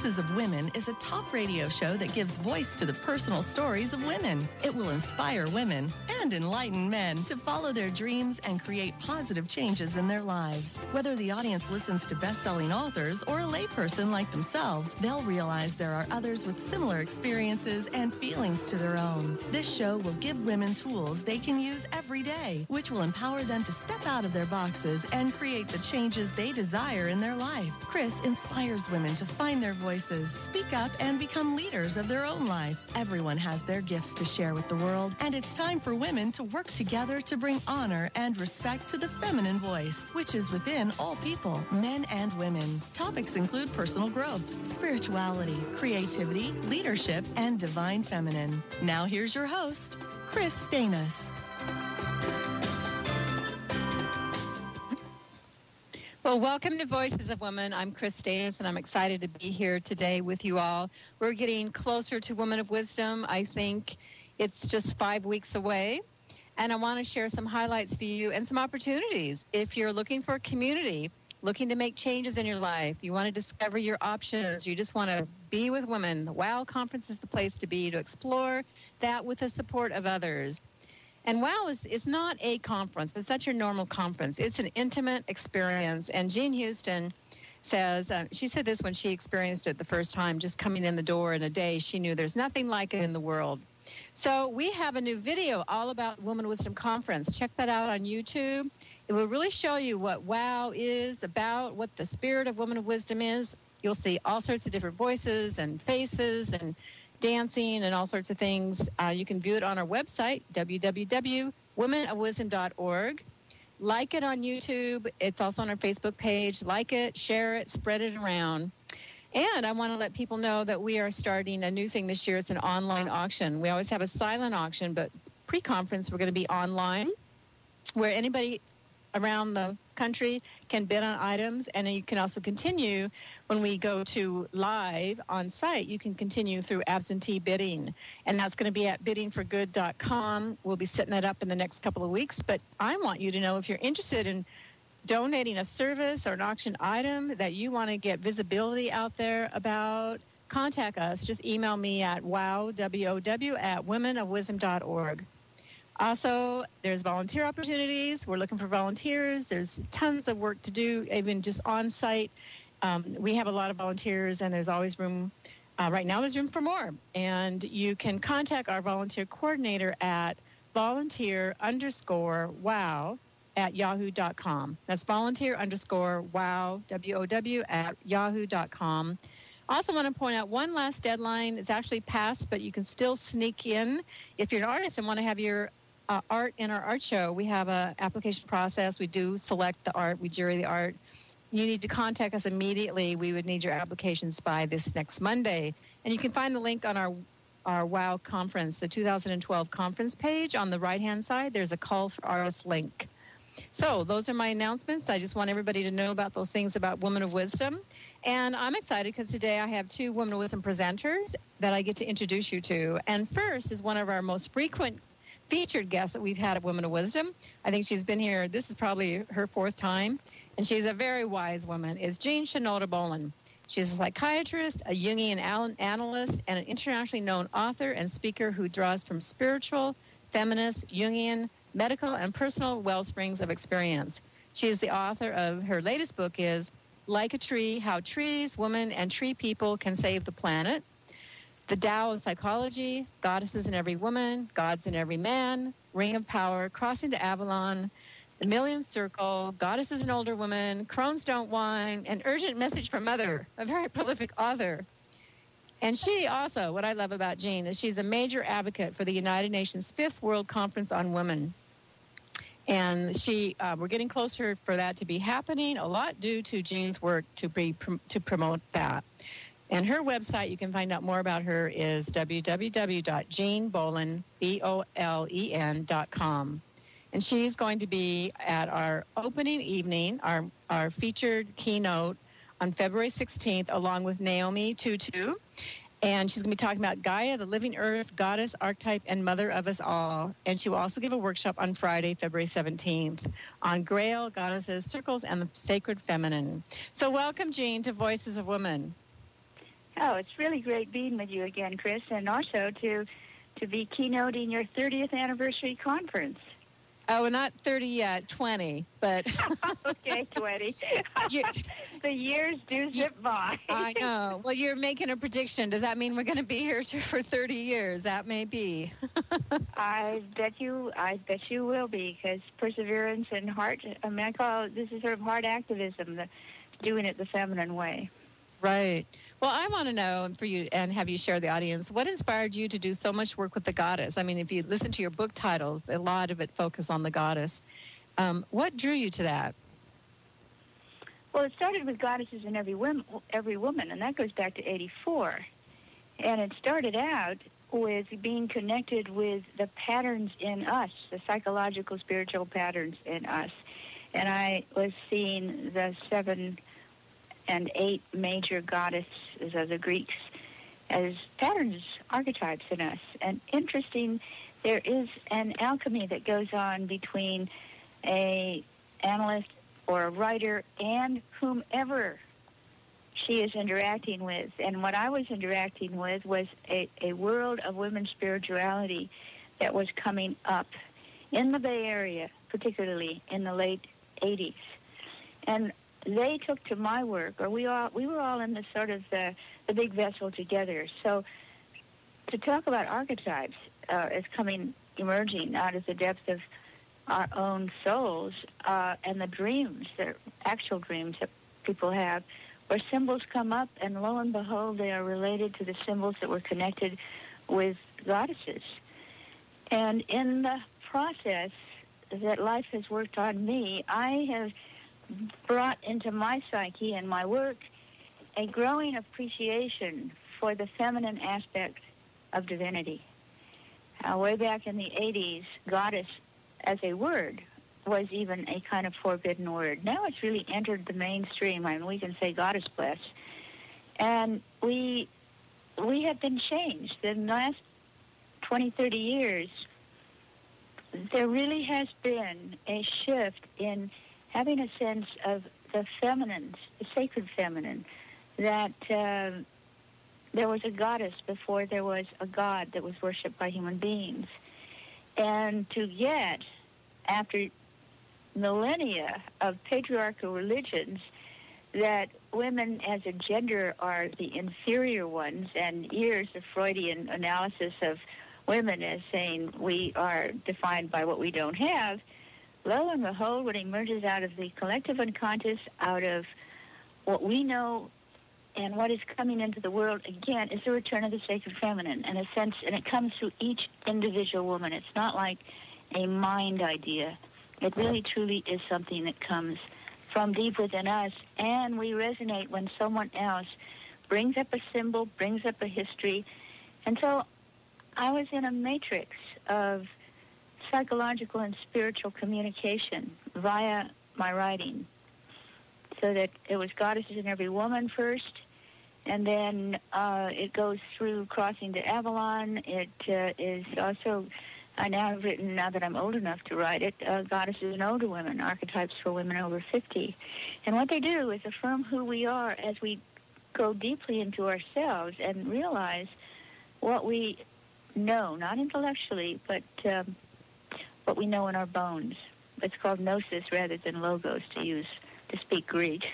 Voices of Women is a talk radio show that gives voice to the personal stories of women. It will inspire women and enlighten men to follow their dreams and create positive changes in their lives. Whether the audience listens to best-selling authors or a layperson like themselves, they'll realize there are others with similar experiences and feelings to their own. This show will give women tools they can use every day, which will empower them to step out of their boxes and create the changes they desire in their life. Chris inspires women to find their voices, speak up, and become leaders of their own life. Everyone has their gifts to share with the world, and it's time for women to work together to bring honor and respect to the feminine voice, which is within all people, men and women. Topics include personal growth, spirituality, creativity, leadership, and divine feminine. Now here's your host, Chris Stanis. Well, welcome to Voices of Women. I'm Chris Stanis, and I'm excited to be here today with you all. We're getting closer to Women of Wisdom. I think it's just 5 weeks away, and I want to share some highlights for you and some opportunities. If you're looking for a community, looking to make changes in your life, you want to discover your options, you just want to be with women, the WOW Conference is the place to be, to explore that with the support of others. And WOW is not a conference. It's not your normal conference. It's an intimate experience. And Jean Houston says, she said this when she experienced it the first time, just coming in the door in a day, she knew there's nothing like it in the world. So we have a new video all about Women of Wisdom Conference. Check that out on YouTube. It will really show you what WOW is about, what the spirit of Women of Wisdom is. You'll see all sorts of different voices and faces and dancing and all sorts of things. You can view it on our website, www.womenofwisdom.org. Like it on YouTube. It's also on our Facebook page. Like it, share it, spread it around. And I want to let people know that we are starting a new thing this year. It's an online auction. We always have a silent auction, but pre-conference we're going to be online, where anybody around the country can bid on items, and then you can also continue when we go to live on site. You can continue through absentee bidding, and that's going to be at biddingforgood.com. We'll be setting that up in the next couple of weeks, but I want you to know if you're interested in donating a service or an auction item that you want to get visibility out there about, contact us. Just email me at womenofwisdom.org. Also, there's volunteer opportunities. We're looking for volunteers. There's tons of work to do, even just on site. We have a lot of volunteers, and there's always room. Right now, there's room for more. And you can contact our volunteer coordinator at volunteer_wow@yahoo.com. That's volunteer_wow, WOW, @yahoo.com. I also want to point out one last deadline. It's actually passed, but you can still sneak in. If you're an artist and want to have your art in our art show, we have an application process. We do select the art. We jury the art. You need to contact us immediately. We would need your applications by this next Monday. And you can find the link on our WOW conference, the 2012 conference page. On the right-hand side, there's a call for artists link. So those are my announcements. I just want everybody to know about those things about Women of Wisdom. And I'm excited because today I have two Women of Wisdom presenters that I get to introduce you to. And first is one of our most frequent featured guests that we've had at Women of Wisdom. I think she's been here, this is probably her fourth time, and she's a very wise woman, is Jean Shinoda Bolen. She's a psychiatrist, a Jungian analyst, and an internationally known author and speaker who draws from spiritual, feminist, Jungian, medical, and personal wellsprings of experience. She is the author of, her latest book is Like a Tree, How Trees, Women, and Tree People Can Save the Planet. The Tao of Psychology, Goddesses in Every Woman, Gods in Every Man, Ring of Power, Crossing to Avalon, The Millionth Circle, Goddesses in Older Women, Crones Don't Whine, and Urgent Message from Mother, a very prolific author. And she also, what I love about Jean, is she's a major advocate for the United Nations 5th World Conference on Women. And we're getting closer for that to be happening, a lot due to Jean's work to promote that. And her website, you can find out more about her, is www.jeanbolen.com. And she's going to be at our opening evening, our featured keynote on February 16th, along with Naomi Tutu. And she's going to be talking about Gaia, the living earth, goddess, archetype, and mother of us all. And she will also give a workshop on Friday, February 17th, on Grail, goddesses, circles, and the sacred feminine. So welcome, Jean, to Voices of Women. Oh, it's really great being with you again, Chris, and also to be keynoting your 30th anniversary conference. Oh, not 30 yet, 20, but... Okay, 20. The years do zip by. I know. Well, you're making a prediction. Does that mean we're going to be here for 30 years? That may be. I bet you will be, because perseverance and heart, I mean, I call this is sort of heart activism, doing it the feminine way. Right. Well, I want to know for you and have you share the audience, what inspired you to do so much work with the goddess? I mean, if you listen to your book titles, a lot of it focus on the goddess. What drew you to that? Well, it started with goddesses in every woman, and that goes back to 84. And it started out with being connected with the patterns in us, the psychological, spiritual patterns in us. And I was seeing the 7 and 8 major goddesses of the Greeks as patterns, archetypes in us. And interesting, there is an alchemy that goes on between a analyst or a writer and whomever she is interacting with. And what I was interacting with was a world of women's spirituality that was coming up in the Bay Area, particularly in the late 80s. And they took to my work, or we were all in the sort of the big vessel together. So to talk about archetypes as emerging out of the depth of our own souls and the dreams, the actual dreams that people have, where symbols come up, and lo and behold, they are related to the symbols that were connected with goddesses. And in the process that life has worked on me, I have brought into my psyche and my work a growing appreciation for the feminine aspect of divinity. Way back in the 80s, goddess as a word was even a kind of forbidden word. Now it's really entered the mainstream. I mean, we can say goddess bless. And we have been changed. In the last 20, 30 years, there really has been a shift in having a sense of the feminine, the sacred feminine, that there was a goddess before there was a god that was worshipped by human beings. And to get, after millennia of patriarchal religions, that women as a gender are the inferior ones, and years of Freudian analysis of women as saying we are defined by what we don't have, lo and behold, what emerges out of the collective unconscious, out of what we know and what is coming into the world, again, is the return of the sacred feminine, in a sense, and it comes through each individual woman. It's not like a mind idea. It really, truly is something that comes from deep within us, and we resonate when someone else brings up a symbol, brings up a history. And so I was in a matrix of psychological and spiritual communication via my writing, so that it was goddesses in every woman first, and then it goes through Crossing to Avalon. It is also, I now have written, now that I'm old enough to write it, goddesses and older women, archetypes for women over 50. And what they do is affirm who we are as we go deeply into ourselves and realize what we know, not intellectually, but what we know in our bones. It's called gnosis rather than logos, to speak Greek.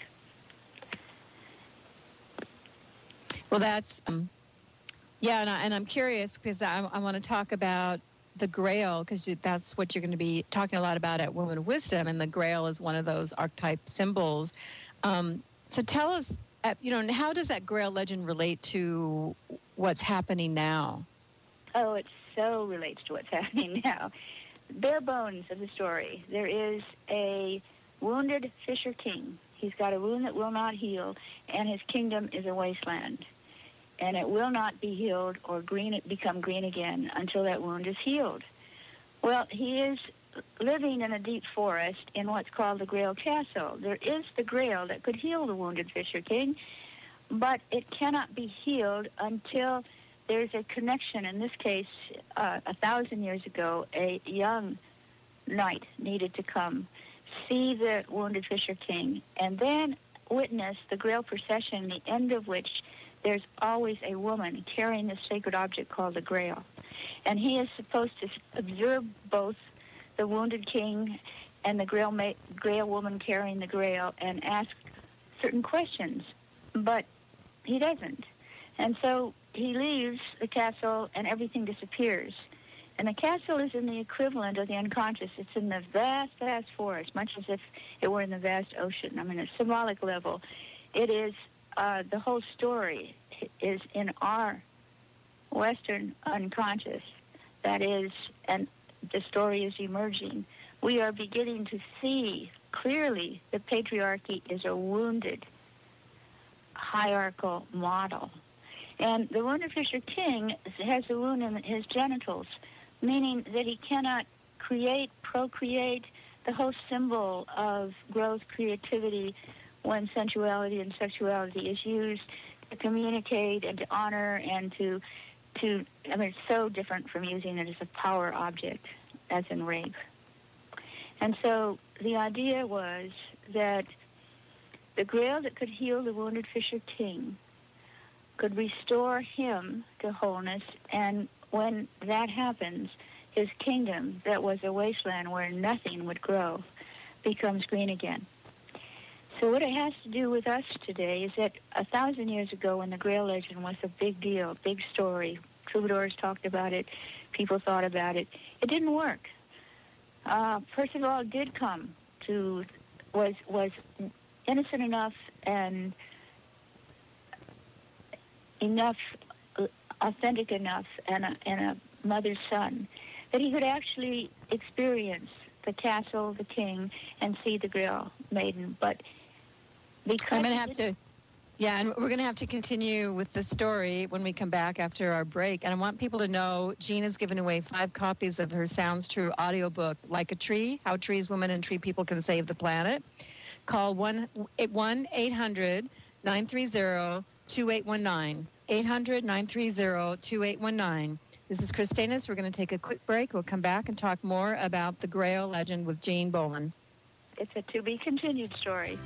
Well, that's, and I'm curious because I want to talk about the Grail, because that's what you're going to be talking a lot about at Women of Wisdom, and the Grail is one of those archetype symbols. So tell us, how does that Grail legend relate to what's happening now? Oh, it so relates to what's happening now. Bare bones of the story. There is a wounded fisher king. He's got a wound that will not heal, and his kingdom is a wasteland. And it will not be healed or become green again until that wound is healed. Well, he is living in a deep forest in what's called the Grail Castle. There is the Grail that could heal the wounded fisher king, but it cannot be healed until there's a connection. In this case, 1,000 years ago, a young knight needed to come, see the wounded fisher king, and then witness the Grail procession, the end of which there's always a woman carrying this sacred object called the Grail. And he is supposed to observe both the wounded king and the Grail woman carrying the Grail and ask certain questions. But he doesn't. And so he leaves the castle and everything disappears. And the castle is in the equivalent of the unconscious. It's in the vast, vast forest, much as if it were in the vast ocean. I mean, a symbolic level. It is, the whole story is in our Western unconscious. That is, and the story is emerging. We are beginning to see clearly that patriarchy is a wounded hierarchical model. And the wounded Fisher King has a wound in his genitals, meaning that he cannot create, procreate, the whole symbol of growth, creativity, when sensuality and sexuality is used to communicate and to honor and to I mean, it's so different from using it as a power object, as in rape. And so the idea was that the Grail that could heal the wounded Fisher King could restore him to wholeness, and when that happens, his kingdom, that was a wasteland where nothing would grow, becomes green again. So what it has to do with us today is that 1,000 years ago, when the Grail legend was a big deal, big story, troubadours talked about it, people thought about it, it didn't work. Percival did come to, was innocent enough and enough, authentic enough, and a mother's son, that he could actually experience the castle, the king, and see the Grail maiden. But because I'm going to have to, and we're going to have to continue with the story when we come back after our break. And I want people to know Jean has given away 5 copies of her Sounds True audiobook, Like a Tree, How Trees, Women, and Tree People Can Save the Planet. Call 1-800-930-2819, 800-930-2819. This is Chris Stanis. We're going to take a quick break. We'll come back and talk more about the Grail legend with Jean Boland. It's a to-be-continued story.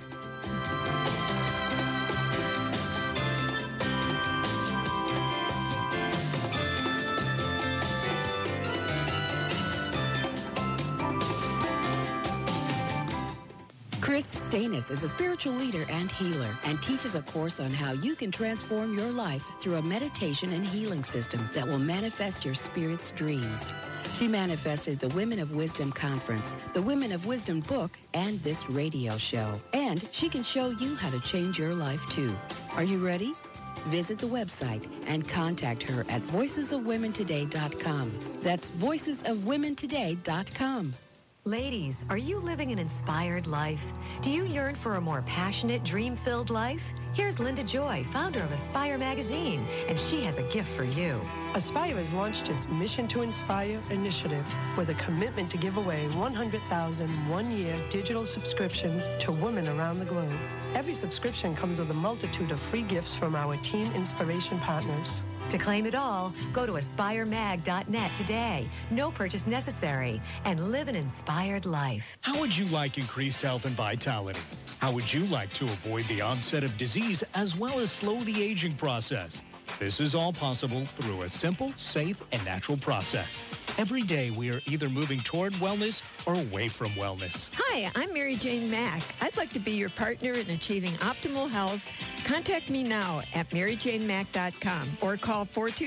Chris Stanis is a spiritual leader and healer and teaches a course on how you can transform your life through a meditation and healing system that will manifest your spirit's dreams. She manifested the Women of Wisdom Conference, the Women of Wisdom book, and this radio show. And she can show you how to change your life, too. Are you ready? Visit the website and contact her at voicesofwomentoday.com. That's voicesofwomentoday.com. Ladies, are you living an inspired life? Do you yearn for a more passionate, dream-filled life? Here's Linda Joy, founder of Aspire Magazine, and she has a gift for you. Aspire has launched its Mission to Inspire initiative with a commitment to give away 100,000 one-year digital subscriptions to women around the globe. Every subscription comes with a multitude of free gifts from our team inspiration partners. To claim it all, go to aspiremag.net today. No purchase necessary, and live an inspired life. How would you like increased health and vitality? How would you like to avoid the onset of disease as well as slow the aging process? This is all possible through a simple, safe, and natural process. Every day, we are either moving toward wellness or away from wellness. Hi, I'm Mary Jane Mack. I'd like to be your partner in achieving optimal health. Contact me now at maryjanemack.com or call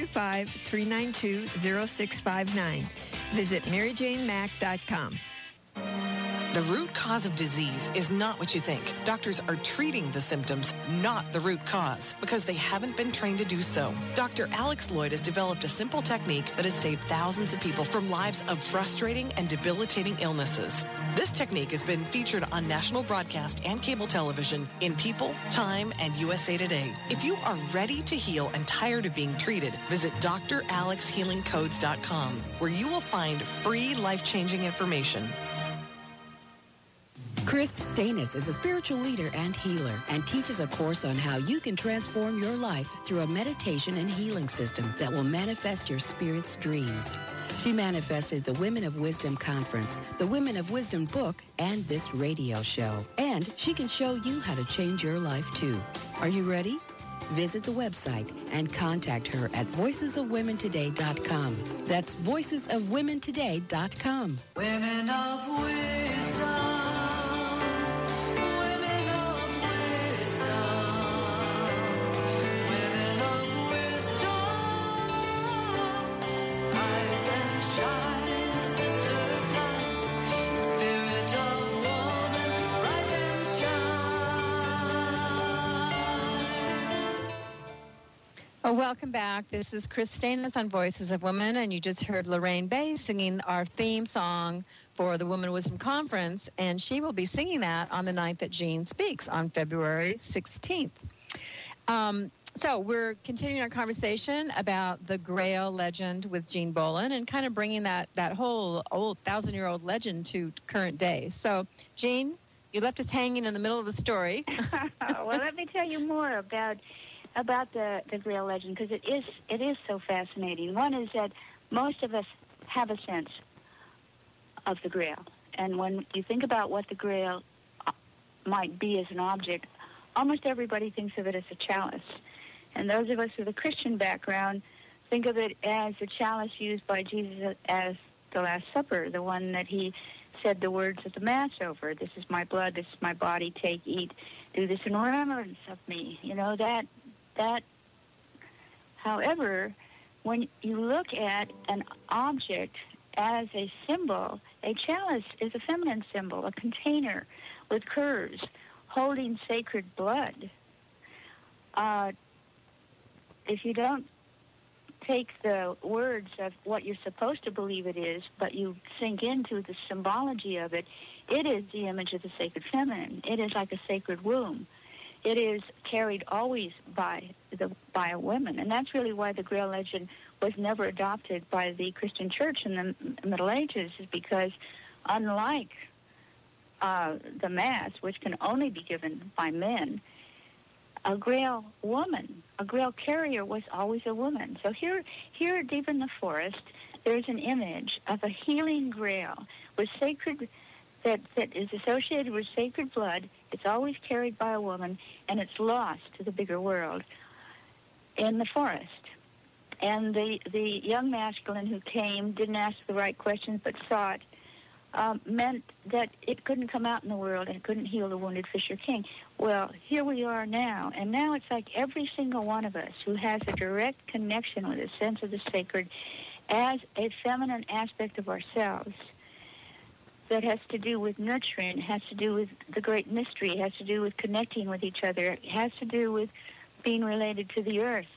425-392-0659. Visit maryjanemack.com. The root cause of disease is not what you think. Doctors are treating the symptoms, not the root cause, because they haven't been trained to do so. Dr. Alex Lloyd has developed a simple technique that has saved thousands of people from lives of frustrating and debilitating illnesses. This technique has been featured on national broadcast and cable television in People, Time, and USA Today. If you are ready to heal and tired of being treated, visit dralexhealingcodes.com, where you will find free life-changing information. Chris Stanis is a spiritual leader and healer and teaches a course on how you can transform your life through a meditation and healing system that will manifest your spirit's dreams. She manifested the Women of Wisdom Conference, the Women of Wisdom book, and this radio show. And she can show you how to change your life, too. Are you ready? Visit the website and contact her at voicesofwomentoday.com. That's voicesofwomentoday.com. Women of wisdom. Well, welcome back. This is Chris Stanis on Voices of Women, and you just heard Lorraine Bay singing our theme song for the Women Wisdom Conference, and she will be singing that on the night that Jean speaks on February 16th. So we're continuing our conversation about the Grail legend with Jean Bolen and kind of bringing that whole old 1,000-year-old legend to current day. So, Jean, you left us hanging in the middle of a story. Well, let me tell you more about the Grail legend, because it is so fascinating. One is that most of us have a sense of the Grail. And when you think about what the Grail might be as an object, almost everybody thinks of it as a chalice. And those of us with a Christian background think of it as the chalice used by Jesus as the Last Supper, the one that he said the words of the Mass over. This is my blood, this is my body, take, eat, do this in remembrance of me. You know, that. However, when you look at an object as a symbol, a chalice is a feminine symbol, a container with curves holding sacred blood. If you don't take the words of what you're supposed to believe it is, but you sink into the symbology of it, it is the image of the sacred feminine. It is like a sacred womb. It is carried always by a woman, and that's really why the Grail legend was never adopted by the Christian Church in the Middle Ages, is because unlike the Mass, which can only be given by men, a Grail woman, a Grail carrier was always a woman. So here deep in the forest, there's an image of a healing Grail with sacred that is associated with sacred blood. It's always carried by a woman, and it's lost to the bigger world in the forest. And the young masculine who came didn't ask the right questions but saw it, meant that it couldn't come out in the world and it couldn't heal the wounded fisher king. Well, here we are now, and now it's like every single one of us who has a direct connection with a sense of the sacred as a feminine aspect of ourselves that has to do with nurturing, has to do with the great mystery, has to do with connecting with each other, it has to do with being related to the earth.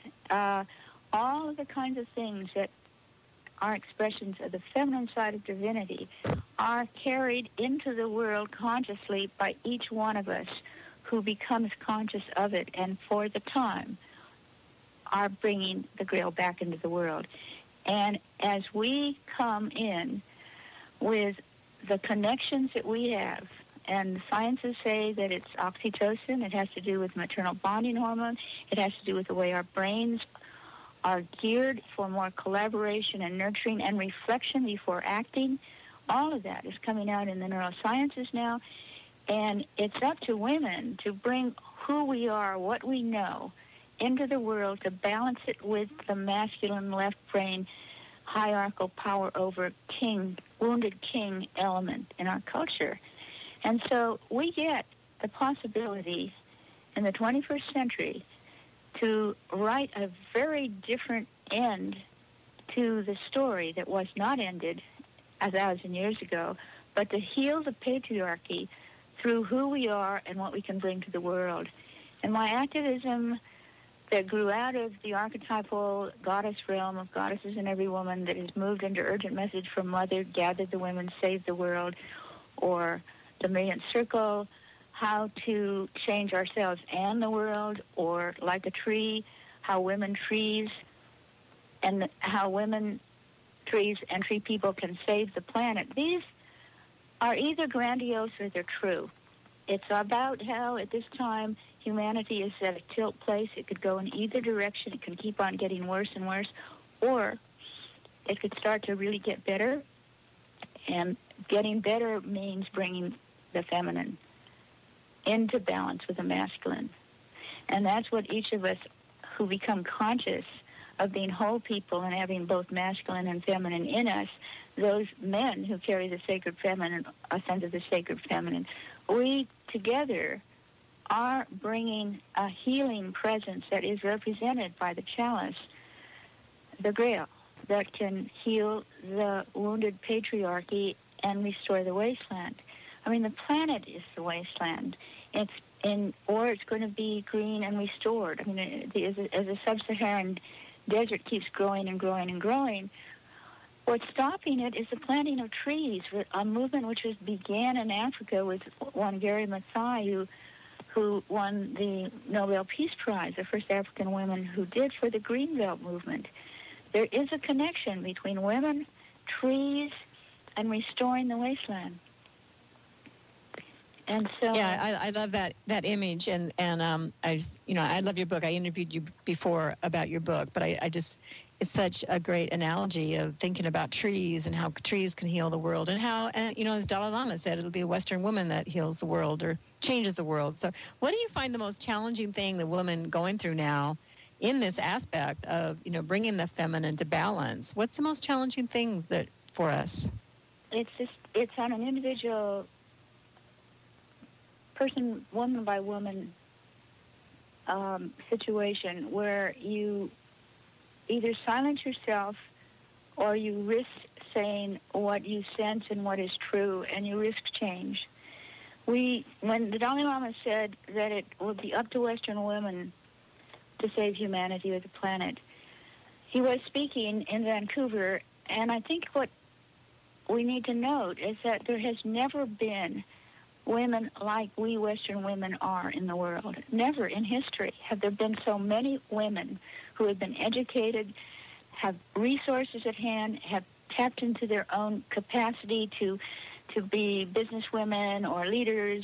All of the kinds of things that are expressions of the feminine side of divinity are carried into the world consciously by each one of us who becomes conscious of it and for the time are bringing the Grail back into the world. And as we come in with the connections that we have, and sciences say that it's oxytocin, it has to do with maternal bonding hormone, it has to do with the way our brains are geared for more collaboration and nurturing and reflection before acting. All of that is coming out in the neurosciences now, and it's up to women to bring who we are, what we know, into the world to balance it with the masculine left brain hierarchical power over king, wounded king element in our culture. And so we get the possibility in the 21st century to write a very different end to the story that was not ended 1,000 years ago, but to heal the patriarchy through who we are and what we can bring to the world. And my activism that grew out of the archetypal goddess realm of goddesses in every woman that has moved into urgent message from Mother, gathered the women, saved the world, or the Millionth Circle, how to change ourselves and the world, or like a tree, how women, trees, and how women, trees, and tree people can save the planet. These are either grandiose or they're true. It's about how at this time humanity is at a tilt place. It could go in either direction. It can keep on getting worse and worse, or it could start to really get better. And getting better means bringing the feminine into balance with the masculine. And that's what each of us who become conscious of being whole people and having both masculine and feminine in us, those men who carry the sacred feminine, a sense of the sacred feminine, we together are bringing a healing presence that is represented by the chalice, the Grail, that can heal the wounded patriarchy and restore the wasteland. I mean, the planet is the wasteland. It's going to be green and restored. I mean, as the sub-Saharan desert keeps growing and growing and growing, what's stopping it is the planting of trees, a movement which began in Africa with one Gary Mathai, who won the Nobel Peace Prize, the first African woman who did, for the Greenbelt movement. There is a connection between women, trees, and restoring the wasteland. And so, yeah, I love that image, and I love your book. I interviewed you before about your book, but I just, it's such a great analogy of thinking about trees and how trees can heal the world, and how, as Dalai Lama said, it'll be a Western woman that heals the world or changes the world. So what do you find the most challenging thing the woman going through now in this aspect of, bringing the feminine to balance? What's the most challenging thing that for us? It's on an individual person, woman by woman situation where you either silence yourself or you risk saying what you sense and what is true, and you risk change. When the Dalai Lama said that it would be up to Western women to save humanity or the planet, he was speaking in Vancouver, and I think what we need to note is that there has never been women like we Western women are in the world. Never in history have there been so many women who have been educated, have resources at hand, have tapped into their own capacity to be businesswomen or leaders,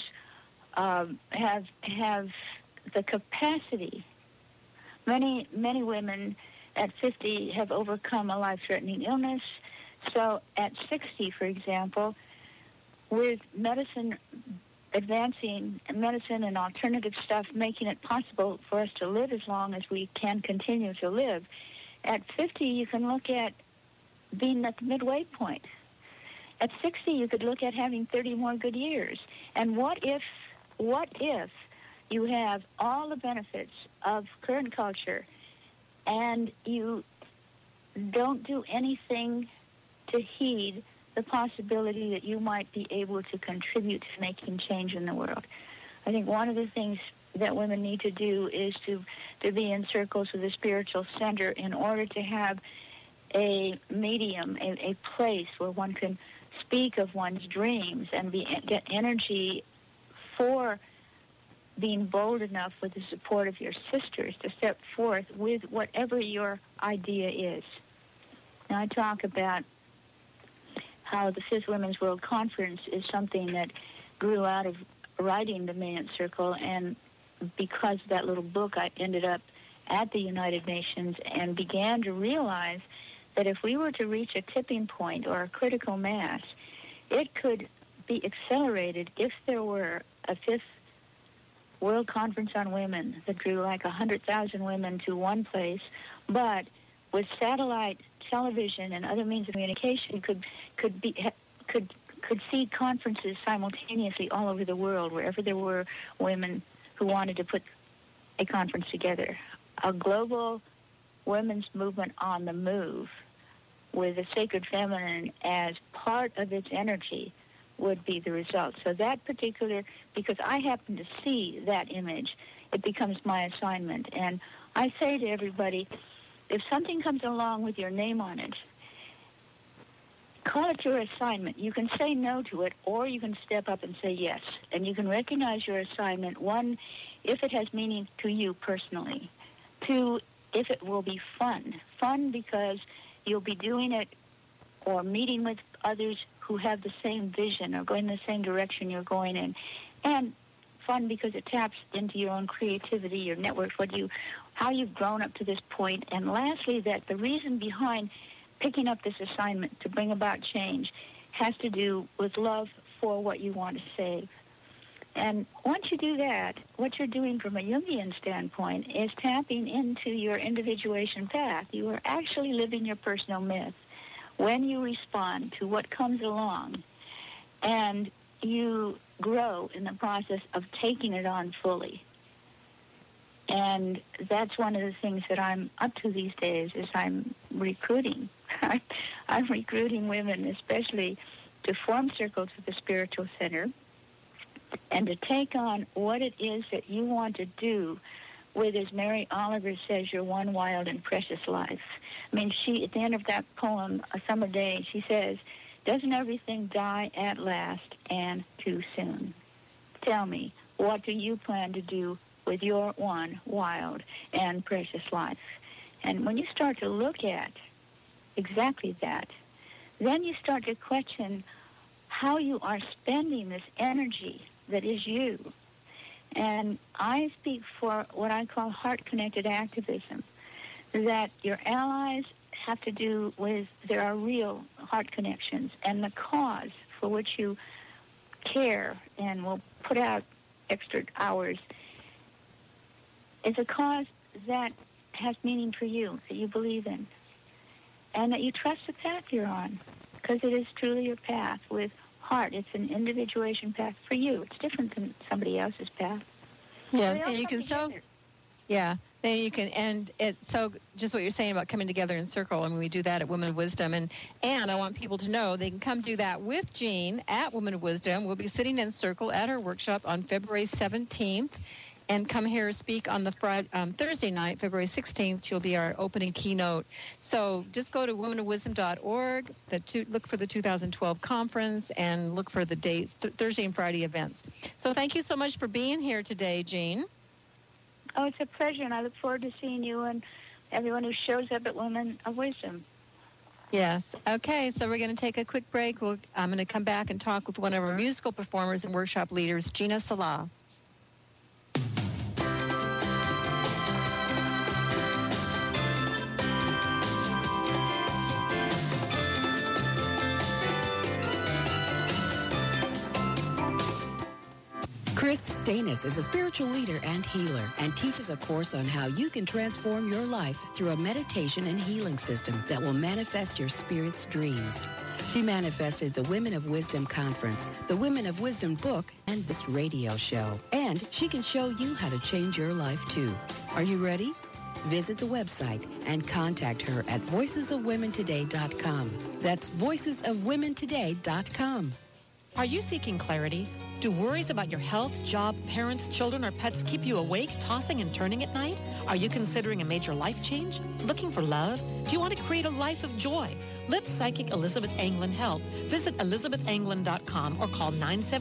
have the capacity. Many women at 50 have overcome a life-threatening illness. So at 60, for example, with medicine advancing, medicine and alternative stuff making it possible for us to live as long as we can continue to live, at 50 you can look at being at the midway point. At 60 you could look at having 30 more good years. And what if you have all the benefits of current culture and you don't do anything to heed the possibility that you might be able to contribute to making change in the world? I think one of the things that women need to do is to be in circles with a spiritual center in order to have a medium, a place where one can speak of one's dreams and get energy for being bold enough with the support of your sisters to step forth with whatever your idea is. Now, I talk about how the Fifth Women's World Conference is something that grew out of writing the Mayant Circle, and because of that little book, I ended up at the United Nations and began to realize that if we were to reach a tipping point or a critical mass, it could be accelerated if there were a Fifth World Conference on Women that drew like 100,000 women to one place, but with satellite television and other means of communication could see conferences simultaneously all over the world, wherever there were women who wanted to put a conference together. A global women's movement on the move with the sacred feminine as part of its energy would be the result. So that particular, because I happen to see that image, it becomes my assignment. And I say to everybody, if something comes along with your name on it, call it your assignment. You can say no to it, or you can step up and say yes. And you can recognize your assignment, one, if it has meaning to you personally. Two, if it will be fun. Fun because you'll be doing it or meeting with others who have the same vision or going in the same direction you're going in. And fun because it taps into your own creativity, your networks, how you've grown up to this point. And lastly, that the reason behind picking up this assignment to bring about change has to do with love for what you want to save. And once you do that, what you're doing from a Jungian standpoint is tapping into your individuation path. You are actually living your personal myth when you respond to what comes along, and you grow in the process of taking it on fully. And that's one of the things that I'm up to these days is I'm recruiting. I'm recruiting women, especially to form circles at the Spiritual Center and to take on what it is that you want to do with, as Mary Oliver says, your one wild and precious life. I mean, she, at the end of that poem, A Summer Day, she says, doesn't everything die at last and too soon? Tell me, what do you plan to do with your one wild and precious life? And when you start to look at exactly that, then you start to question how you are spending this energy that is you. And I speak for what I call heart-connected activism, that your allies have to do with, there are real heart connections, and the cause for which you care and will put out extra hours is a cause that has meaning for you, that you believe in, and that you trust the path you're on, because it is truly your path with heart. It's an individuation path for you. It's different than somebody else's path. Yeah, and you can then you can, and it's so just what you're saying about coming together in circle. I mean, we do that at Women of Wisdom, and I want people to know they can come do that with Jean at Women of Wisdom. We'll be sitting in circle at her workshop on February 17th, and come here speak on the Thursday night, February 16th. She'll be our opening keynote. So just go to womenofwisdom.org, look for the 2012 conference, and look for the date, Thursday and Friday events. So thank you so much for being here today, Jean. Oh, it's a pleasure, and I look forward to seeing you and everyone who shows up at Women of Wisdom. Yes. Okay, so we're going to take a quick break. I'm going to come back and talk with one of our musical performers and workshop leaders, Gina Salah. Chris Stanis is a spiritual leader and healer and teaches a course on how you can transform your life through a meditation and healing system that will manifest your spirit's dreams. She manifested the Women of Wisdom Conference, the Women of Wisdom book, and this radio show. And she can show you how to change your life, too. Are you ready? Visit the website and contact her at voicesofwomentoday.com. That's voicesofwomentoday.com. Are you seeking clarity? Do worries about your health, job, parents, children, or pets keep you awake, tossing and turning at night? Are you considering a major life change? Looking for love? Do you want to create a life of joy? Let psychic Elizabeth Anglin help. Visit ElizabethAnglin.com or call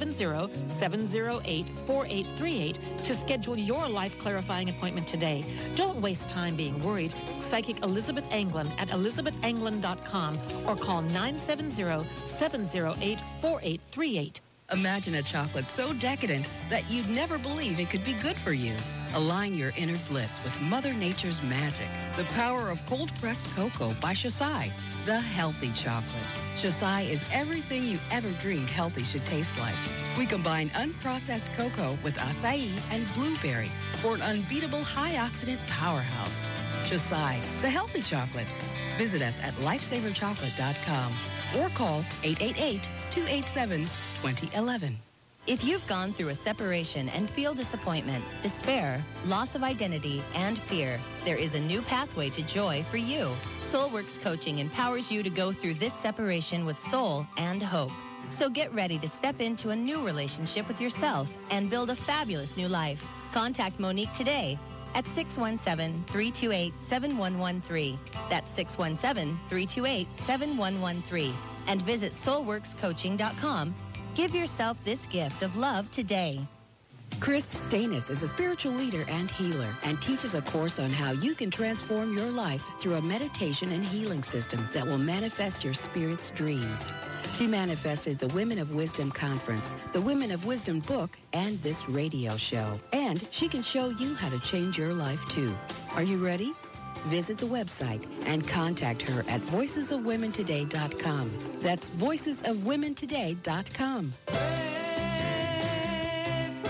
970-708-4838 to schedule your life-clarifying appointment today. Don't waste time being worried. Psychic Elizabeth Anglin at ElizabethAnglin.com or call 970-708-4838. Imagine a chocolate so decadent that you'd never believe it could be good for you. Align your inner bliss with Mother Nature's magic. The power of cold-pressed cocoa by Shosai, the healthy chocolate. Shosai is everything you ever dreamed healthy should taste like. We combine unprocessed cocoa with acai and blueberry for an unbeatable high-oxidant powerhouse. Shosai, the healthy chocolate. Visit us at lifesaverchocolate.com or call 888-287-2011. If you've gone through a separation and feel disappointment, despair, loss of identity, and fear, there is a new pathway to joy for you. SoulWorks Coaching empowers you to go through this separation with soul and hope. So get ready to step into a new relationship with yourself and build a fabulous new life. Contact Monique today at 617-328-7113. That's 617-328-7113. And visit soulworkscoaching.com. Give yourself this gift of love today. Chris Stanis is a spiritual leader and healer and teaches a course on how you can transform your life through a meditation and healing system that will manifest your spirit's dreams. She manifested the Women of Wisdom Conference, the Women of Wisdom book, and this radio show. And she can show you how to change your life, too. Are you ready? Visit the website and contact her at voicesofwomentoday.com. That's voicesofwomentoday.com. Pray,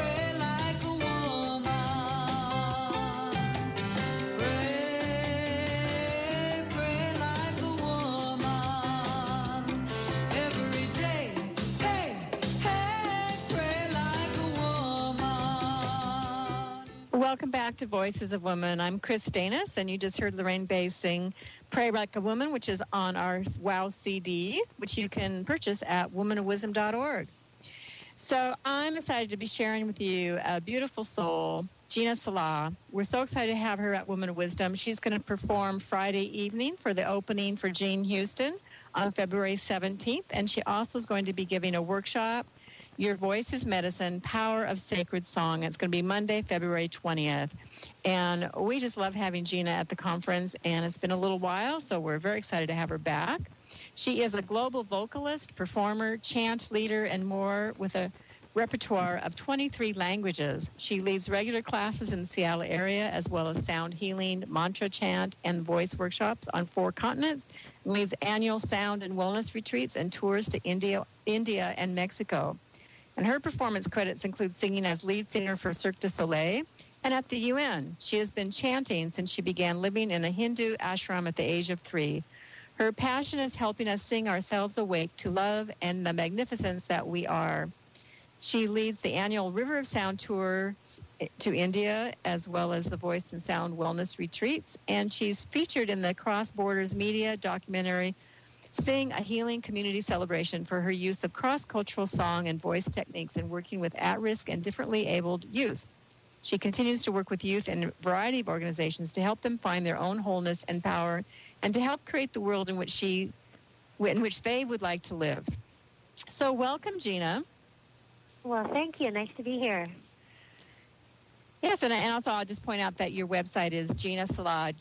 Welcome back to Voices of Women. I'm Chris Danis, and you just heard Lorraine Bay sing Pray Like a Woman, which is on our WOW CD, which you can purchase at womanofwisdom.org. So I'm excited to be sharing with you a beautiful soul, Gina Salah. We're so excited to have her at Woman of Wisdom. She's going to perform Friday evening for the opening for Jean Houston on February 17th, and she also is going to be giving a workshop, Your Voice is Medicine, Power of Sacred Song. It's going to be Monday, February 20th. And we just love having Gina at the conference, and it's been a little while, so we're very excited to have her back. She is a global vocalist, performer, chant leader, and more with a repertoire of 23 languages. She leads regular classes in the Seattle area, as well as sound healing, mantra chant, and voice workshops on 4 continents, and leads annual sound and wellness retreats and tours to India and Mexico. And her performance credits include singing as lead singer for Cirque du Soleil and at the UN. She has been chanting since she began living in a Hindu ashram at the age of 3. Her passion is helping us sing ourselves awake to love and the magnificence that we are. She leads the annual River of Sound tour to India, as well as the Voice and Sound Wellness Retreats. And she's featured in the Cross Borders Media documentary, Sing, a Healing Community Celebration, for her use of cross-cultural song and voice techniques in working with at-risk and differently abled youth. She continues to work with youth in a variety of organizations to help them find their own wholeness and power, and to help create the world in which they would like to live. So welcome, Gina. Well, thank you. Nice to be here. Yes, and also I'll just point out that your website is Gina Salah,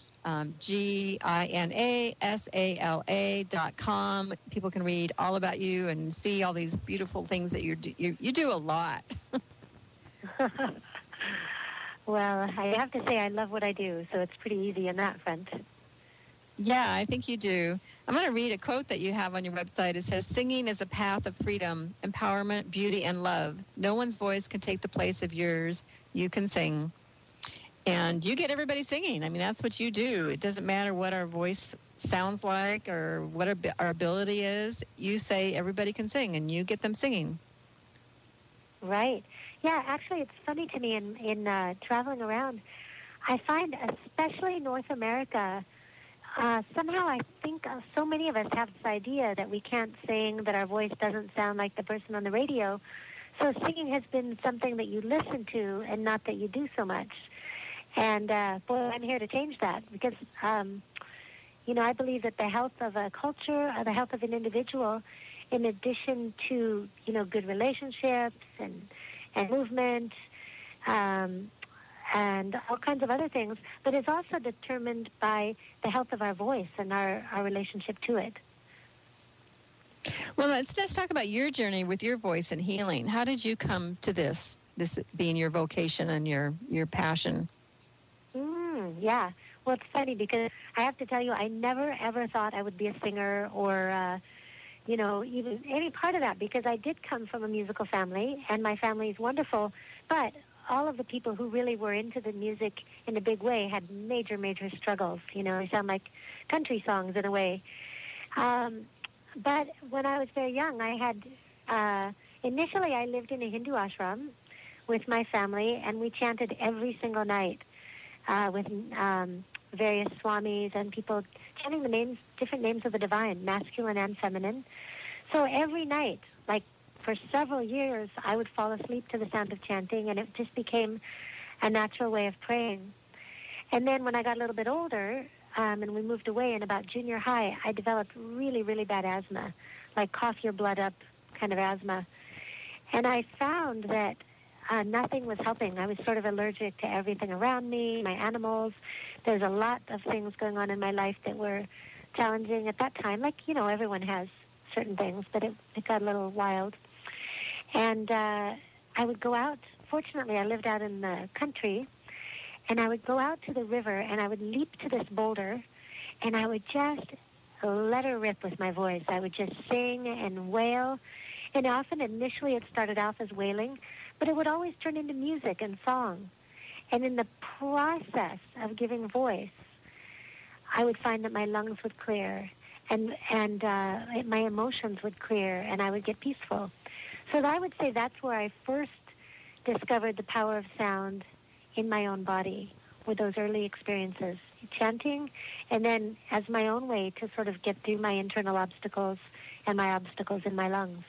GINASALA.com. People can read all about you and see all these beautiful things that you do a lot. Well, I have to say I love what I do, so it's pretty easy in that front. Yeah, I think you do. I'm going to read a quote that you have on your website. It says, "Singing is a path of freedom, empowerment, beauty, and love. No one's voice can take the place of yours. You can sing." And you get everybody singing. I mean, that's what you do. It doesn't matter what our voice sounds like or what our ability is. You say everybody can sing, and you get them singing. Right. Yeah, actually, it's funny to me in traveling around, I find, especially in North America, somehow I think so many of us have this idea that we can't sing, that our voice doesn't sound like the person on the radio. So singing has been something that you listen to and not that you do so much. And, boy, I'm here to change that because, I believe that the health of a culture, or the health of an individual, in addition to, good relationships and movement, and all kinds of other things, but is also determined by the health of our voice and our relationship to it. Well, let's talk about your journey with your voice and healing. How did you come to this being your vocation and your passion? Yeah. Well, it's funny because I have to tell you, I never, ever thought I would be a singer or, even any part of that, because I did come from a musical family, and my family is wonderful, but all of the people who really were into the music in a big way had major, major struggles. They sound like country songs in a way. But when I was very young, I had, initially I lived in a Hindu ashram with my family, and we chanted every single night with various swamis and people chanting the different names of the divine, masculine and feminine. So every night, like for several years, I would fall asleep to the sound of chanting, and it just became a natural way of praying. And then when I got a little bit older, and we moved away in about junior high, I developed really, really bad asthma, like cough your blood up kind of asthma. And I found that nothing was helping. I was sort of allergic to everything around me, my animals. There's a lot of things going on in my life that were challenging at that time. Like, everyone has certain things, but it got a little wild. And I would go out. Fortunately, I lived out in the country, and I would go out to the river, and I would leap to this boulder, and I would just let her rip with my voice. I would just sing and wail. And often, initially, it started off as wailing, but it would always turn into music and song. And in the process of giving voice, I would find that my lungs would clear, and my emotions would clear, and I would get peaceful. So I would say that's where I first discovered the power of sound in my own body with those early experiences, chanting, and then as my own way to sort of get through my internal obstacles and my obstacles in my lungs.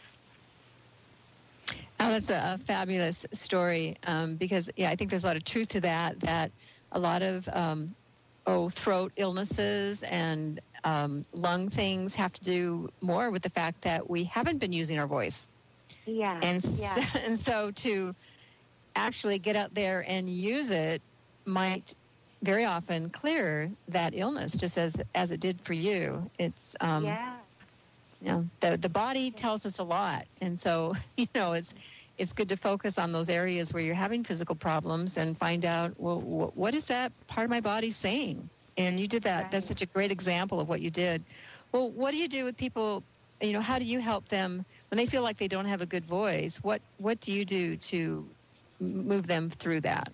Oh, that's a fabulous story because, I think there's a lot of truth to that a lot of throat illnesses and lung things have to do more with the fact that we haven't been using our voice. Yeah. And so to actually get out there and use it might very often clear that illness, just as it did for you. It's the body tells us a lot, and so it's good to focus on those areas where you're having physical problems and find out, well, what is that part of my body saying? And you did that. Right. That's such a great example of what you did. Well, what do you do with people? How do you help them when they feel like they don't have a good voice? What do you do to move them through that?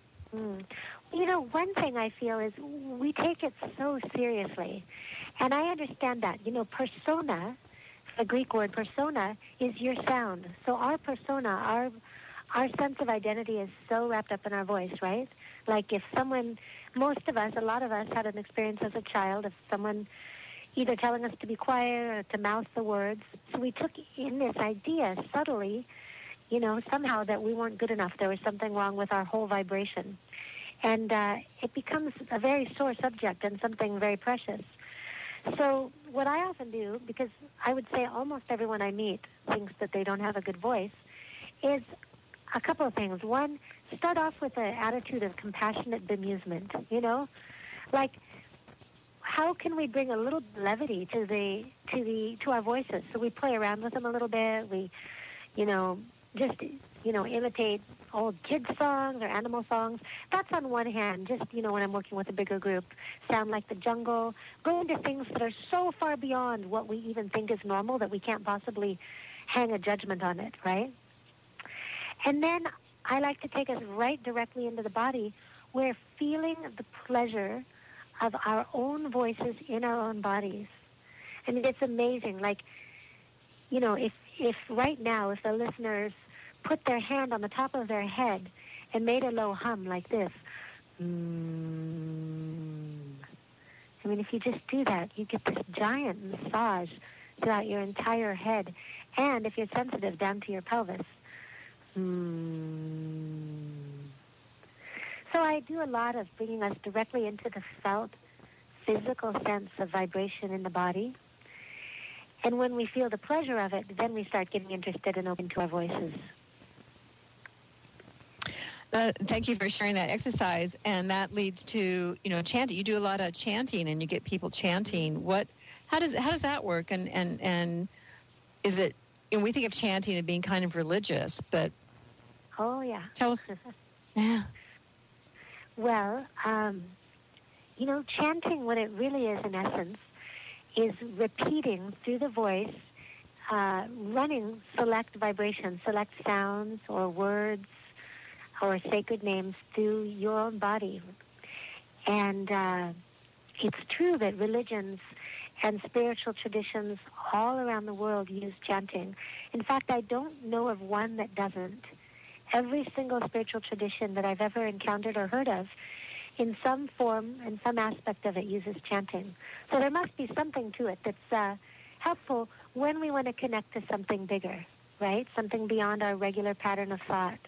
One thing I feel is we take it so seriously. And I understand that. Persona, the Greek word persona, is your sound. So our persona, our sense of identity is so wrapped up in our voice, right? Like if someone, most of us, a lot of us had an experience as a child of someone either telling us to be quiet or to mouth the words. So we took in this idea subtly, somehow that we weren't good enough. There was something wrong with our whole vibration. And it becomes a very sore subject and something very precious. So what I often do, because I would say almost everyone I meet thinks that they don't have a good voice, is a couple of things. One, start off with an attitude of compassionate bemusement, like how can we bring a little levity to our voices? So we play around with them a little bit. We, imitate old kids songs or animal songs. That's on one hand, just, when I'm working with a bigger group, sound like the jungle, go into things that are so far beyond what we even think is normal that we can't possibly hang a judgment on it, right? And then I like to take us right directly into the body where feeling the pleasure of our own voices in our own bodies. I mean, it's amazing. Like, if right now, if the listeners put their hand on the top of their head and made a low hum like this. I mean, if you just do that, you get this giant massage throughout your entire head. And if you're sensitive, down to your pelvis. So I do a lot of bringing us directly into the felt, physical sense of vibration in the body. And when we feel the pleasure of it, then we start getting interested and open to our voices. Thank you for sharing that exercise, and that leads to chanting. You do a lot of chanting, and you get people chanting. How does that work? And is it? And we think of chanting as being kind of religious, but tell us. Yeah. Well, chanting, what it really is in essence, is repeating through the voice, running select vibrations, select sounds or words, or sacred names through your own body. And it's true that religions and spiritual traditions all around the world use chanting. In fact, I don't know of one that doesn't. Every single spiritual tradition that I've ever encountered or heard of, in some form and some aspect of it, uses chanting. So there must be something to it that's helpful when we want to connect to something bigger, right? Something beyond our regular pattern of thought.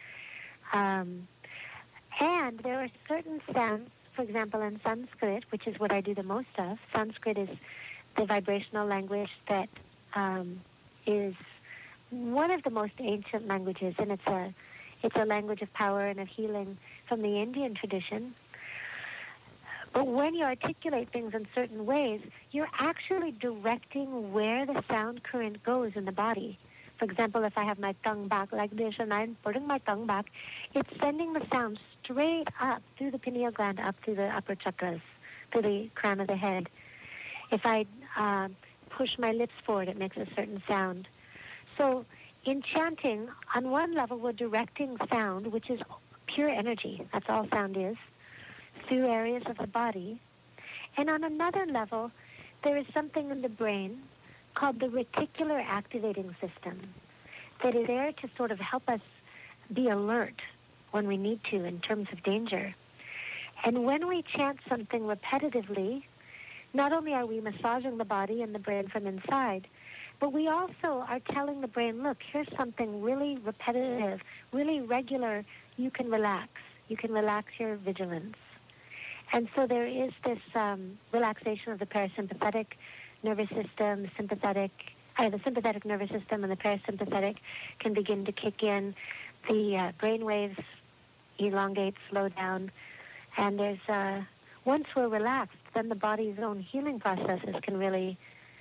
And there are certain sounds, for example, in Sanskrit, which is what I do the most of. Sanskrit is the vibrational language that is one of the most ancient languages, and it's a language of power and of healing from the Indian tradition. But when you articulate things in certain ways, you're actually directing where the sound current goes in the body. For example, if I have my tongue back like this and I'm putting my tongue back, it's sending the sound straight up through the pineal gland, up to the upper chakras, to the crown of the head. If I push my lips forward, it makes a certain sound. So in chanting, on one level, we're directing sound, which is pure energy. That's all sound is, through areas of the body. And on another level, there is something in the brain called the reticular activating system that is there to sort of help us be alert when we need to in terms of danger. And when we chant something repetitively, not only are we massaging the body and the brain from inside, but we also are telling the brain, look, here's something really repetitive, really regular. You can relax. You can relax your vigilance. And so there is this relaxation of the parasympathetic nervous system, the sympathetic nervous system and the parasympathetic can begin to kick in. The brain waves elongate, slow down. And there's once we're relaxed, then the body's own healing processes can really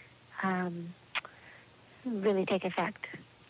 take effect.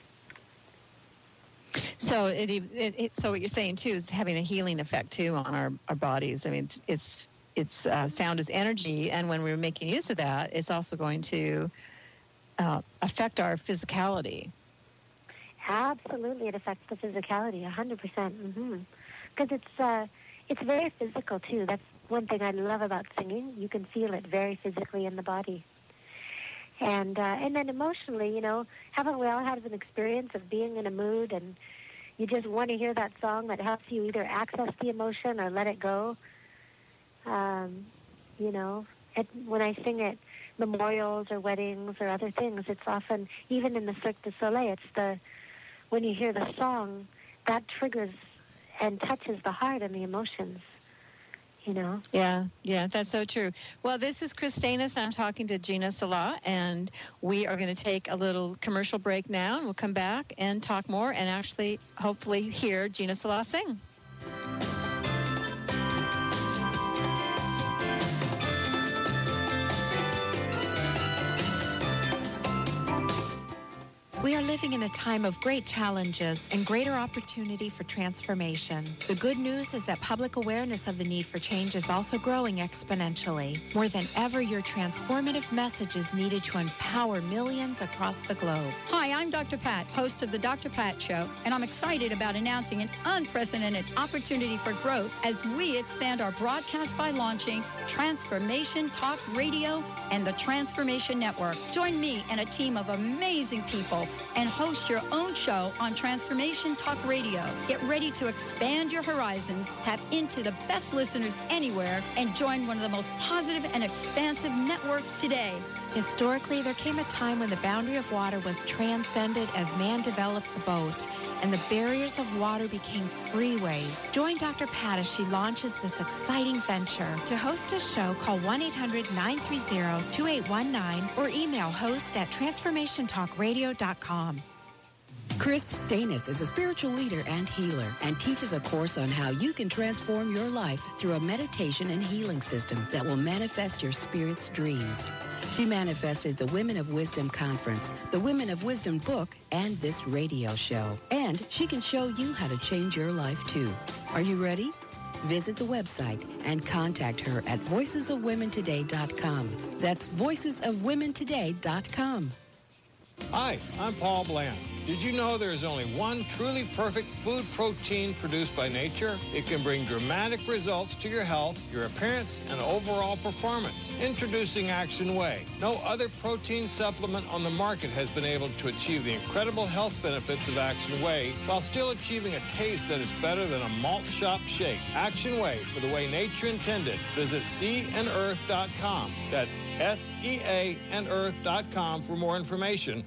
So so what you're saying too is having a healing effect too on our bodies. I mean, it's sound is energy, and when we're making use of that, it's also going to affect our physicality. Absolutely, it affects the physicality 100%. Because it's very physical too. That's one thing I love about singing. You can feel it very physically in the body. And then emotionally, you know, haven't we all had an experience of being in a mood and you just want to hear that song that helps you either access the emotion or let it go? You know, when I sing at memorials or weddings or other things, it's often, even in the Cirque du Soleil, when you hear the song, that triggers and touches the heart and the emotions. You know? Yeah, that's so true. Well, this is Christanis. I'm talking to Gina Salah, and we are going to take a little commercial break now, and we'll come back and talk more and actually, hopefully, hear Gina Salah sing. We are living in a time of great challenges and greater opportunity for transformation. The good news is that public awareness of the need for change is also growing exponentially. More than ever, your transformative message is needed to empower millions across the globe. Hi, I'm Dr. Pat, host of the Dr. Pat Show, and I'm excited about announcing an unprecedented opportunity for growth as we expand our broadcast by launching Transformation Talk Radio and the Transformation Network. Join me and a team of amazing people and host your own show on Transformation Talk Radio. Get ready to expand your horizons, tap into the best listeners anywhere, and join one of the most positive and expansive networks today. Historically, there came a time when the boundary of water was transcended as man developed the boat, and the barriers of water became freeways. Join Dr. Pat as she launches this exciting venture. To host a show, call 1-800-930-2819 or email host@transformationtalkradio.com. Chris Stanis is a spiritual leader and healer and teaches a course on how you can transform your life through a meditation and healing system that will manifest your spirit's dreams. She manifested the Women of Wisdom Conference, the Women of Wisdom book, and this radio show. And she can show you how to change your life, too. Are you ready? Visit the website and contact her at voicesofwomentoday.com. That's voicesofwomentoday.com. Hi, I'm Paul Bland. Did you know there is only one truly perfect food protein produced by nature? It can bring dramatic results to your health, your appearance, and overall performance. Introducing Action Whey. No other protein supplement on the market has been able to achieve the incredible health benefits of Action Whey while still achieving a taste that is better than a malt shop shake. Action Whey, for the way nature intended. Visit seaandearth.com. That's SEA and earth.com for more information.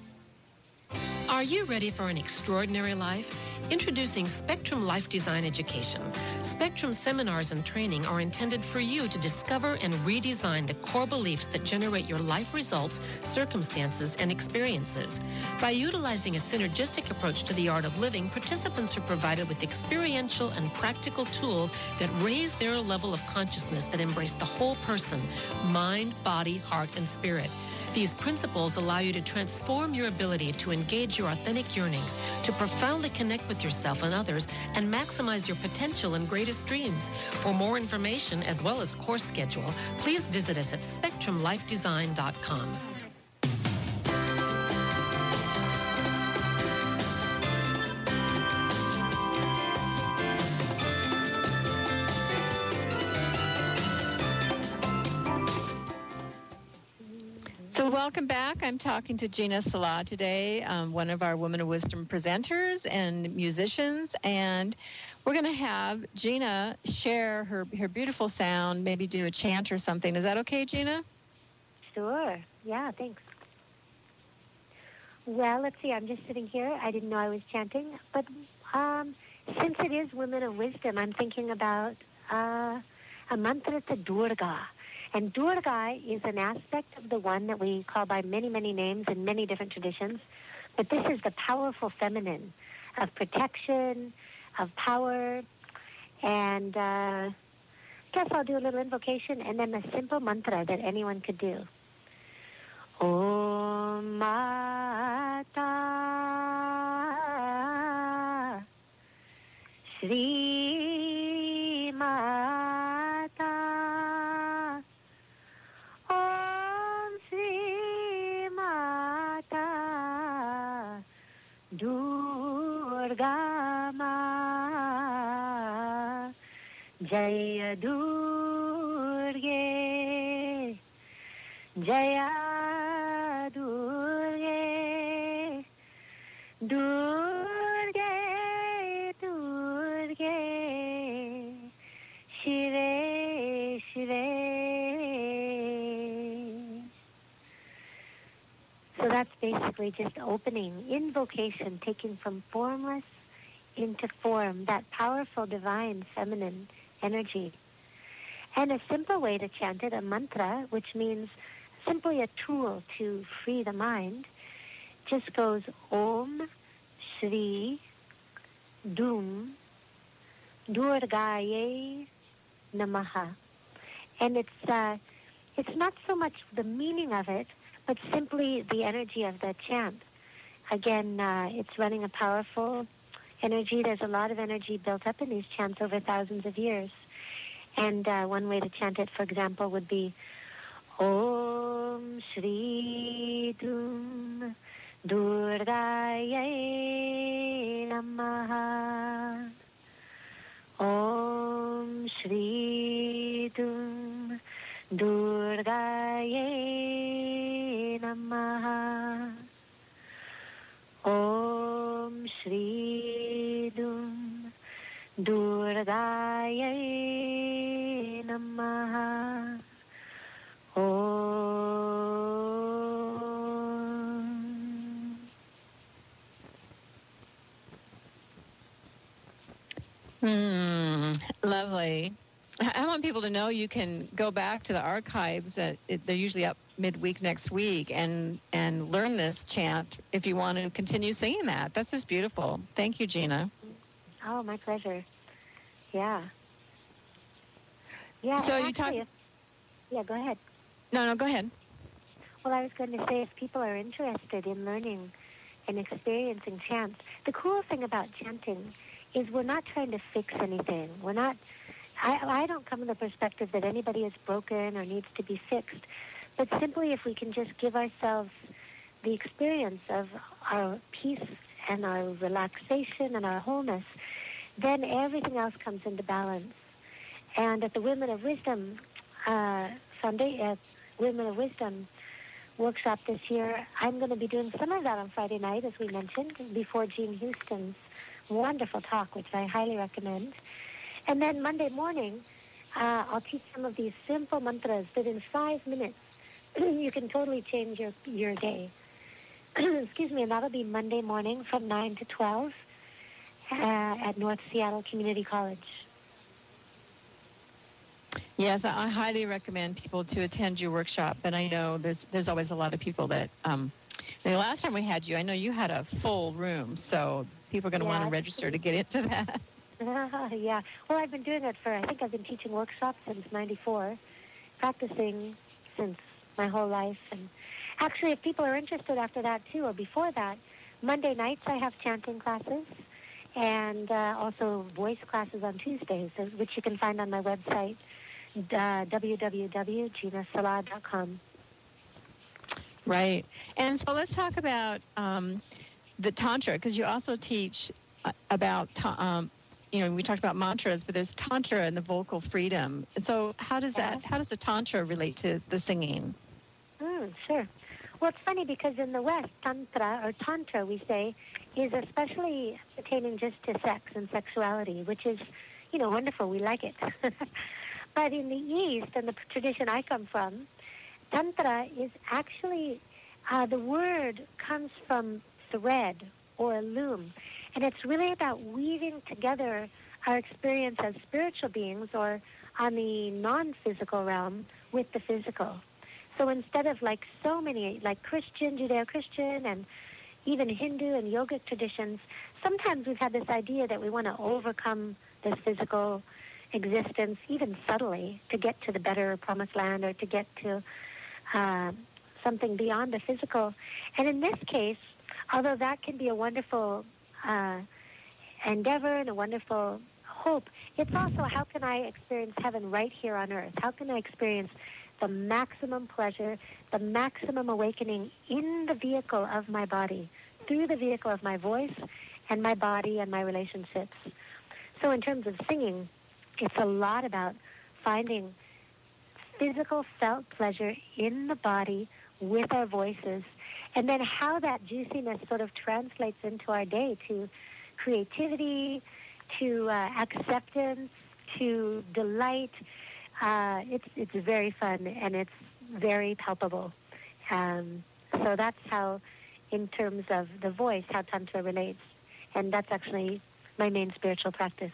Are you ready for an extraordinary life? Introducing Spectrum Life Design Education. Spectrum seminars and training are intended for you to discover and redesign the core beliefs that generate your life results, circumstances, and experiences. By utilizing a synergistic approach to the art of living, participants are provided with experiential and practical tools that raise their level of consciousness that embrace the whole person, mind, body, heart, and spirit. These principles allow you to transform your ability to engage your authentic yearnings, to profoundly connect with yourself and others, and maximize your potential and greatest dreams. For more information, as well as course schedule, please visit us at spectrumlifedesign.com. So welcome back. I'm talking to Gina Salah today, one of our Women of Wisdom presenters and musicians. And We're going to have Gina share her beautiful sound, maybe do a chant or something. Is that okay, Gina? Sure. Yeah, thanks. Well, let's see. I'm just sitting here. I didn't know I was chanting. But since it is Women of Wisdom, I'm thinking about a mantra to Durga. And Durga is an aspect of the one that we call by many, many names in many different traditions. But this is the powerful feminine of protection, of power. And I guess I'll do a little invocation and then a simple mantra that anyone could do. Om Mata Shri Mata Om Shri Mata Durga Ma Jaya Durge Jaya Durge, Durge, Durge, Shire, Shire. So that's basically just opening, invocation, taking from formless into form, that powerful divine feminine energy. And a simple way to chant it, a mantra, which means simply a tool to free the mind, just goes Om Shri Dum Durgaye Namaha. And it's not so much the meaning of it, but simply the energy of the chant. Again, it's running a powerful energy. There's a lot of energy built up in these chants over thousands of years. And one way to chant it, for example, would be Om Shri Dum Durgaye Namaha. Om Shri Dum Durgaye Namaha. Om Shri Dum Durgaye Namaha. Lovely. I want people to know you can go back to the archives. They're usually up midweek next week and learn this chant if you want to continue singing that. That's just beautiful. Thank you, Gina. Oh, my pleasure. Yeah. Yeah. So actually, yeah, go ahead. No, go ahead. Well, I was going to say, if people are interested in learning and experiencing chants, the cool thing about chanting is we're not trying to fix anything. We're not. I don't come from the perspective that anybody is broken or needs to be fixed, but simply if we can just give ourselves the experience of our peace and our relaxation and our wholeness, then everything else comes into balance. And at the Women of Wisdom Women of Wisdom workshop this year, I'm going to be doing some of that on Friday night, as we mentioned, before Jean Houston's wonderful talk, which I highly recommend. And then Monday morning, I'll teach some of these simple mantras that in 5 minutes you can totally change your day. Excuse me, and that'll be Monday morning from 9 to 12 at North Seattle Community College. Yes, I highly recommend people to attend your workshop. And I know there's always a lot of people that, the last time we had you, I know you had a full room, so people are going to want to register to get into that. Yeah. Well, I've been doing it I think I've been teaching workshops since 94, practicing since my whole life. And actually, if people are interested after that, too, or before that, Monday nights I have chanting classes and also voice classes on Tuesdays, which you can find on my website, www.ginasalah.com. Right. And so let's talk about the Tantra, because you also teach about, we talked about mantras, but there's Tantra and the vocal freedom. And so how does the Tantra relate to the singing? Sure. Well, it's funny because in the West, Tantra, we say, is especially pertaining just to sex and sexuality, which is, wonderful. We like it. But in the East, and the tradition I come from, Tantra is actually, the word comes from thread or loom. And it's really about weaving together our experience as spiritual beings or on the non-physical realm with the physical. So instead of like so many, like Christian, Judeo-Christian, and even Hindu and yogic traditions, sometimes we've had this idea that we want to overcome this physical existence, even subtly, to get to the better promised land or to get to something beyond the physical. And in this case, although that can be a wonderful endeavor and a wonderful hope, it's also how can I experience heaven right here on earth? How can I experience the maximum pleasure, the maximum awakening in the vehicle of my body, through the vehicle of my voice and my body and my relationships? So in terms of singing, it's a lot about finding physical felt pleasure in the body with our voices, and then how that juiciness sort of translates into our day to creativity, to acceptance, to delight. It's very fun, and it's very palpable. So that's how, in terms of the voice, how Tantra relates. And that's actually my main spiritual practice.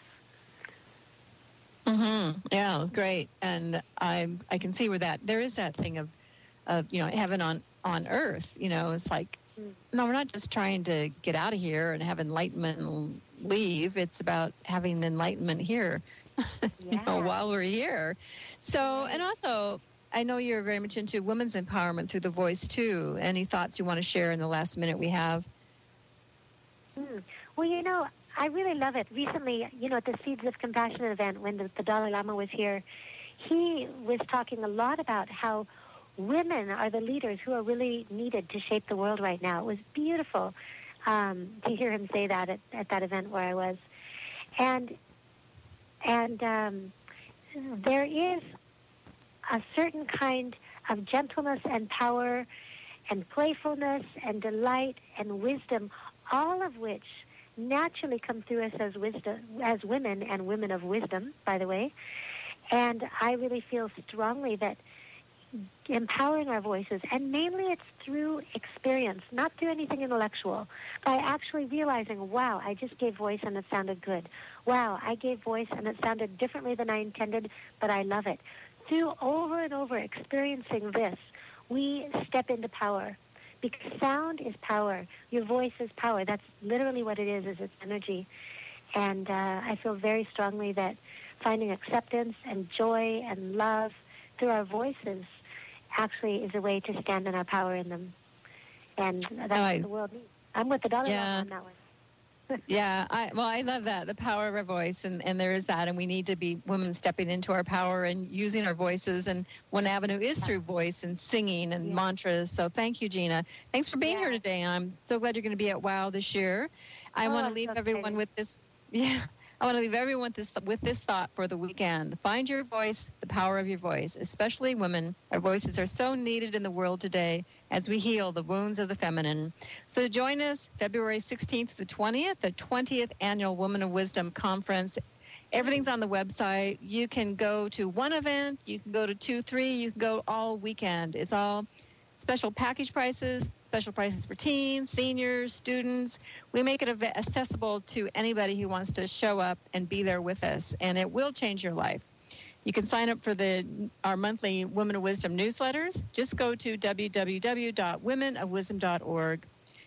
Mm-hmm. Yeah, great. And I can see where there is that thing of heaven on earth. It's like, no, we're not just trying to get out of here and have enlightenment and leave. It's about having enlightenment here, while we're here. So, and also, I know you're very much into women's empowerment through the voice, too. Any thoughts you want to share in the last minute we have? Well, I really love it. Recently, at the Seeds of Compassion event, when the Dalai Lama was here, he was talking a lot about how women are the leaders who are really needed to shape the world right now. It was beautiful to hear him say that at that event where I was. And there is a certain kind of gentleness and power and playfulness and delight and wisdom, all of which naturally come through us as women and women of wisdom, by the way. And I really feel strongly that empowering our voices, and mainly it's through experience, not through anything intellectual, by actually realizing, wow, I just gave voice and it sounded good. Wow, I gave voice and it sounded differently than I intended, but I love it. Through over and over experiencing this, we step into power. Because sound is power. Your voice is power. That's literally what it is its energy. And I feel very strongly that finding acceptance and joy and love through our voices actually is a way to stand in our power in them. And that's what the world needs. I'm with the Dalai Lama on that one. I love that, the power of our voice, and there is that, and we need to be women stepping into our power and using our voices, and one avenue is through voice and singing and mantras. So thank you, Gina. Thanks for being here today, and I'm so glad you're going to be at WOW this year. I want to leave everyone with this. I want to leave everyone with this thought for the weekend. Find your voice, the power of your voice, especially women. Our voices are so needed in the world today as we heal the wounds of the feminine. So join us February 16th to the 20th Annual Women of Wisdom Conference. Everything's on the website. You can go to one event, you can go to 2, 3, you can go all weekend. It's all special package prices, special prices for teens, seniors, students. We make it accessible to anybody who wants to show up and be there with us, and it will change your life. You can sign up for our monthly Women of Wisdom newsletters. Just go to www.womenofwisdom.org.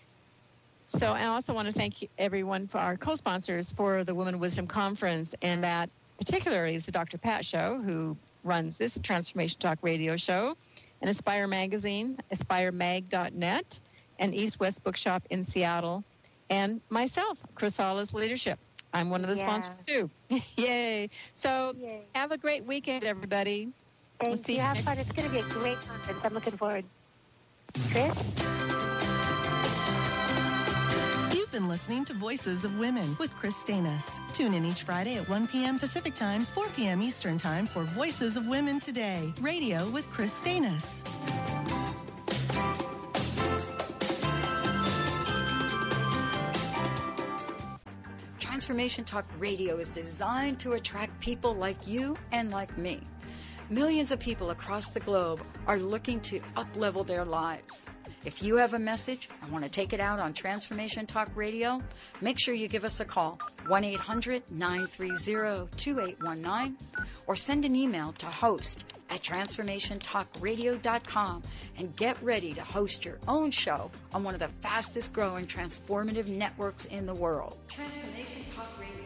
So I also want to thank everyone for our co-sponsors for the Women of Wisdom Conference, and that particularly is the Dr. Pat Show, who runs this Transformation Talk radio show, and Aspire Magazine, aspiremag.net, and East West Bookshop in Seattle, and myself, Chrysali's Leadership. I'm one of the sponsors, too. Yay. So have a great weekend, everybody. Thank you. Have fun. It's going to be a great conference. I'm looking forward. Chris? You've been listening to Voices of Women with Chris Stanis. Tune in each Friday at 1 p.m. Pacific Time, 4 p.m. Eastern Time for Voices of Women Today, radio with Chris Stanis. Transformation Talk Radio is designed to attract people like you and like me. Millions of people across the globe are looking to up-level their lives. If you have a message and want to take it out on Transformation Talk Radio, make sure you give us a call, 1-800-930-2819, or send an email to host@transformationtalkradio.com and get ready to host your own show on one of the fastest growing transformative networks in the world. Transformation Talk Radio.